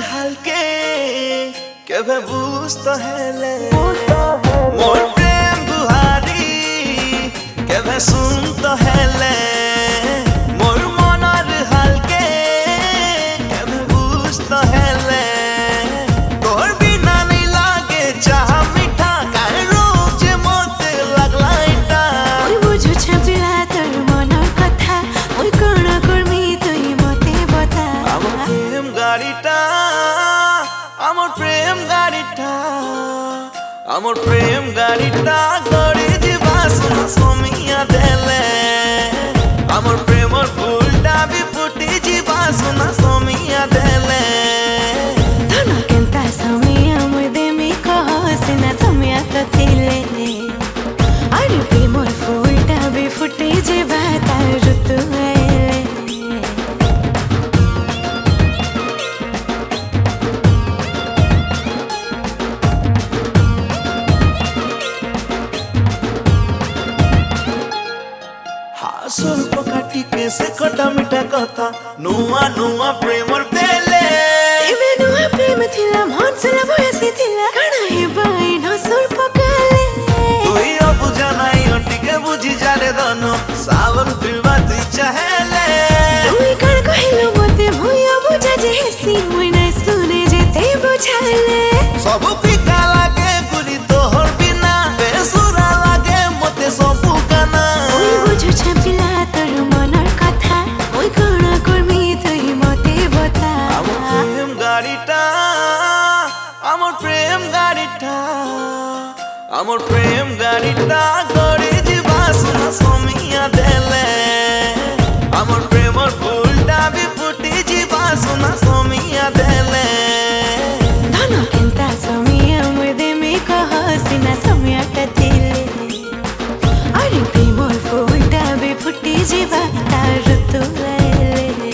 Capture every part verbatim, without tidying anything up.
হালকে কেবে বুঝতো হেলে মোর প্রেম গুহারি কেবে শুনতো হেলে মোর মনার হালকে কেবে বুঝতো হেলে তোর বিনা নেই লাগে চাহা মিঠা কায় রোগ যে মতে লাগলা এটা ওই বুঝু ছাপিলা তোর মনের কথা ওই কোন করবি তুই মতে বতা আমার প্রেম গাড়িটা আমার প্রেম গাড়িটা আমার প্রেম গাড়িটা গড়ি দিবা সোনা সমিয়া দেলে আমার প্রেমর ফুলটা বি ফুটি ଯିବା সোনা সমিয়া দেলে ধন কেন্তা সমিয়া মুই দেমি কহ সিনা সমিয়া তো ଥିଲେ আরে প্রেমর ফুলটা বি ফুটি ଯିବା তার ঋতু আইলে ಸ್ವಲ್ಪ ಕಾಟಿಕೆ से खटा मीठा कथा नुआ नुआ प्रेमर देले एबे नुआ प्रेम थिला मन सला भयसी थिला कणा हे बाई न सुर पकाले তুই অবুঝা নাই অটিকে বুঝি যারে দন সাবন পিবা তুই চাহেলে তুই কণ কহিলো মতে ভুইয়া বুঝা যে হেসি মুই নাই শুনে যেতে বুঝালে সব ফিকা লাগে গুলি তোহর বিনা বেসুরা লাগে মতে সবু কানা ওই বুঝু ছাপিলা তোর মনের কথা ওই কোন করবি তুই মতে বতা আমার প্রেম গাড়িটা আমার প্রেম গাড়িটা আমার প্রেম গাড়িটা গড়ি দিবা সোনা সমিয়া দেলে আমার প্রেমর ফুলটা বি ফুটি ଯିବା সোনা সমিয়া দেলে ধন কেন্তা সমিয়া মুই দেমি কহ সিনা সমিয়াটা ଥିଲେ আরে প্রেমর ফুলটা বি ফুটি ଯିବା তার ঋতু আইলে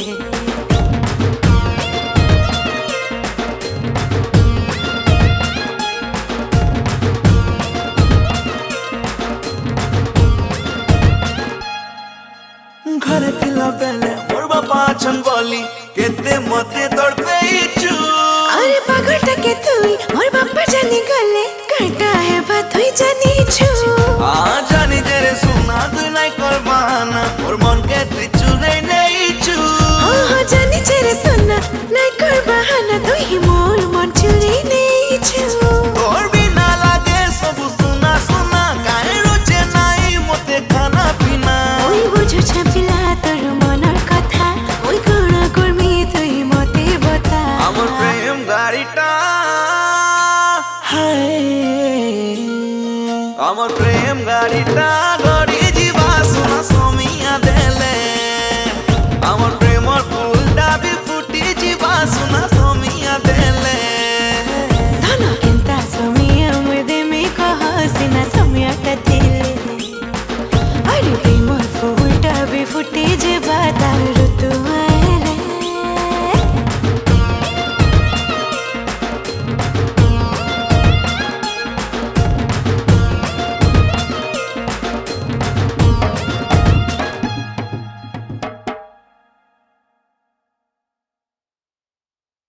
ঘরে ଥିଲା বেলে মোর বাপা আছন বলি কেতে মতে তড়পে ইচ্ছু আরে পাগলটা কে তুই মোর বাপ্পা জানি গলে কাটা হে বা তুই জানিছু আ জানি যে রে সোনা তুই নাই কর বাহানা মোর মনকে তুই চুরাই নেইছু हाँ हाँ जानी चेरे सुनना नहीं कर बहाना तू ही मोर मन चुरी नहीं छू তোর বিনা লাগে সবু সোনা সোনা কাহে রোজে নাই মতে খানা পিনা ওই বুঝু ছাপিলা তোর মনের কথা ওই কোন করবি তুই মতে বতা আমার প্রেম গাড়িটা হায় আমার প্রেম গাড়িটা